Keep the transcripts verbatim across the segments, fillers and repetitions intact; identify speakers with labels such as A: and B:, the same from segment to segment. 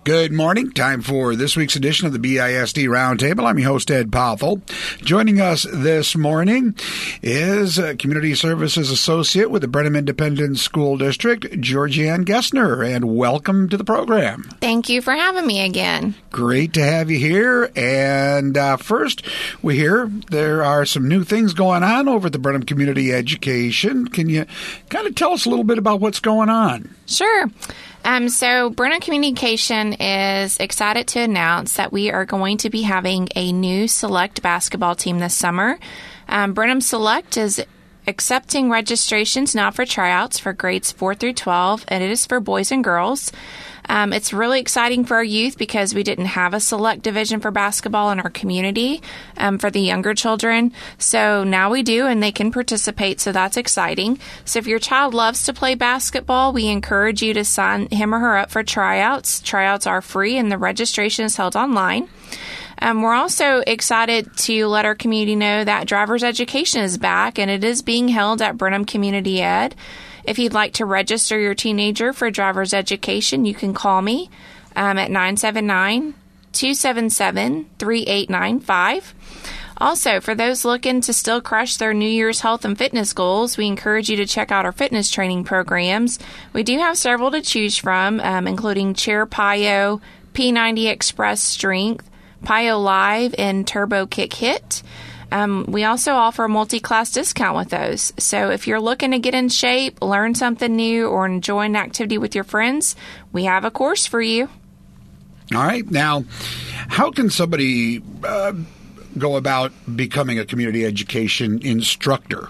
A: Good morning. Time for this week's edition of the B I S D Roundtable. I'm your host, Ed Pothel. Joining us this morning is a Community Services Associate with the Brenham Independent School District, Georgianne Gessner, and welcome to the program.
B: Thank you for having me again.
A: Great to have you here. And uh, first, we hear there are some new things going on over at the Brenham Community Education. Can you kind of tell us a little bit about what's going on?
B: Sure. Um, so Brenham Communication is excited to announce that we are going to be having a new select basketball team this summer. Um, Brenham Select is accepting registrations now for tryouts for grades four through twelve, and it is for boys and girls. Um, it's really exciting for our youth because we didn't have a select division for basketball in our community um, for the younger children. So now we do, and they can participate, so that's exciting. So if your child loves to play basketball, we encourage you to sign him or her up for tryouts. Tryouts are free, and the registration is held online. Um, we're also excited to let our community know that driver's education is back, and it is being held at Brenham Community Ed. If you'd like to register your teenager for driver's education, you can call me um, at nine seven nine, two seven seven, three eight nine five. Also, for those looking to still crush their New Year's health and fitness goals, we encourage you to check out our fitness training programs. We do have several to choose from, um, including Chair Pyo, P ninety Express Strength, Pyo Live, and Turbo Kick Hit. Um, we also offer a multi-class discount with those. So if you're looking to get in shape, learn something new, or enjoy an activity with your friends, we have a course for you.
A: All right. Now, how can somebody uh, go about becoming a community education instructor?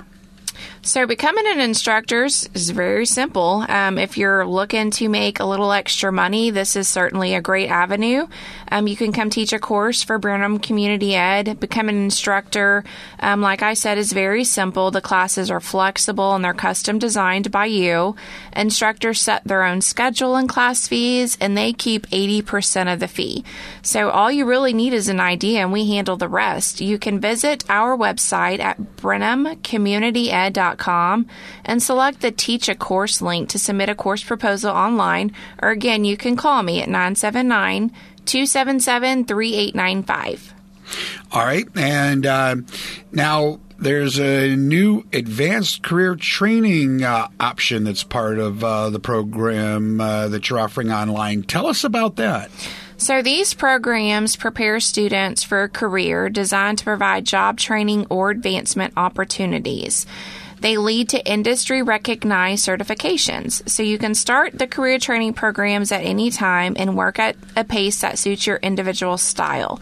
B: So becoming an instructor is very simple. Um, if you're looking to make a little extra money, this is certainly a great avenue. Um, you can come teach a course for Brenham Community Ed. Becoming an instructor, um, like I said, is very simple. The classes are flexible and they're custom designed by you. Instructors set their own schedule and class fees, and they keep eighty percent of the fee. So all you really need is an idea, and we handle the rest. You can visit our website at brenham community ed dot com and select the Teach a Course link to submit a course proposal online, or again, you can call me at nine seven nine, two seven seven, three eight nine five.
A: All right, and uh, now there's a new advanced career training uh, option that's part of uh, the program uh, that you're offering online. Tell us about that.
B: So these programs prepare students for a career designed to provide job training or advancement opportunities. They lead to industry-recognized certifications, so you can start the career training programs at any time and work at a pace that suits your individual style.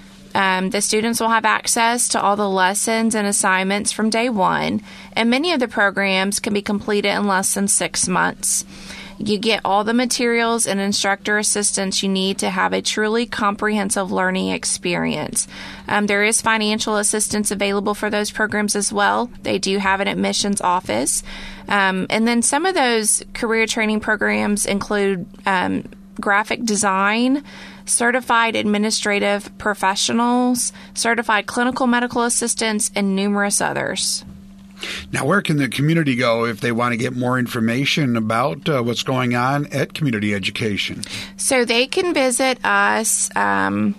B: Um, the students will have access to all the lessons and assignments from day one, and many of the programs can be completed in less than six months. You get all the materials and instructor assistance you need to have a truly comprehensive learning experience. Um, there is financial assistance available for those programs as well. They do have an admissions office. Um, and then some of those career training programs include um, graphic design, certified administrative professionals, certified clinical medical assistants, and numerous others.
A: Now, where can the community go if they want to get more information about uh, what's going on at Community Education?
B: So they can visit us um,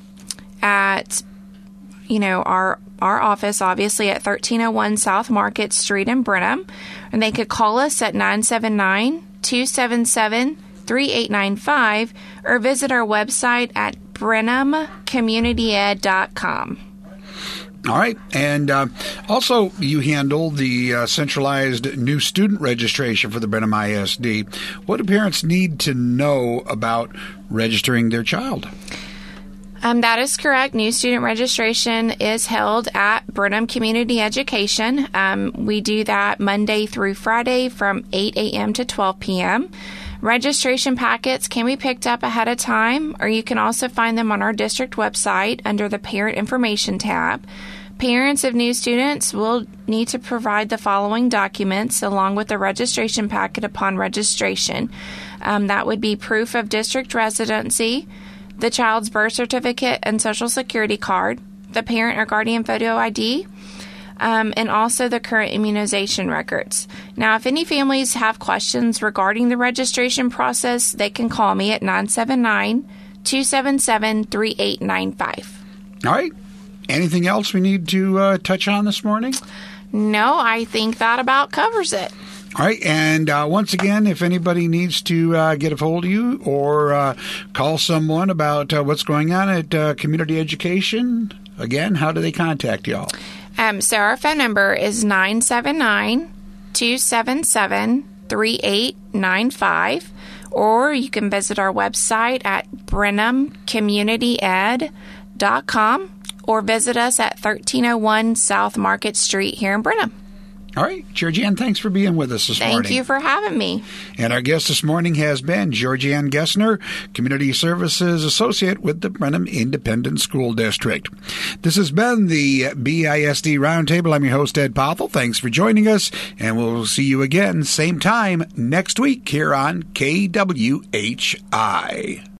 B: at, you know, our our office, obviously, at thirteen oh one South Market Street in Brenham. And they could call us at nine seven nine, two seven seven, three eight nine five or visit our website at brenham community ed dot com.
A: All right. And uh, also, you handle the uh, centralized new student registration for the Brenham I S D. What do parents need to know about registering their child?
B: Um, that is correct. New student registration is held at Brenham Community Education. Um, we do that Monday through Friday from eight a.m. to twelve p.m. Registration packets can be picked up ahead of time, or you can also find them on our district website under the Parent Information tab. Parents of new students will need to provide the following documents along with the registration packet upon registration. Um, that would be proof of district residency, the child's birth certificate and social security card, the parent or guardian photo I D, um, and also the current immunization records. Now, if any families have questions regarding the registration process, they can call me at nine seven nine, two seven seven, three eight nine five.
A: All right. Anything else we need to uh, touch on this morning?
B: No, I think that about covers it.
A: All right, and uh, once again, if anybody needs to uh, get a hold of you or uh, call someone about uh, what's going on at uh, Community Education, again, how do they contact y'all?
B: Um, so our phone number is nine seven nine, two seven seven, three eight nine five, or you can visit our website at brenham community ed dot com or visit us at thirteen oh one South Market Street here in Brenham.
A: All right, Georgianne, thanks for being with us this
B: Thank
A: morning.
B: Thank you for having me.
A: And our guest this morning has been Georgianne Gessner, Community Services Associate with the Brenham Independent School District. This has been the B I S D Roundtable. I'm your host, Ed Pothel. Thanks for joining us, and we'll see you again same time next week here on K W H I.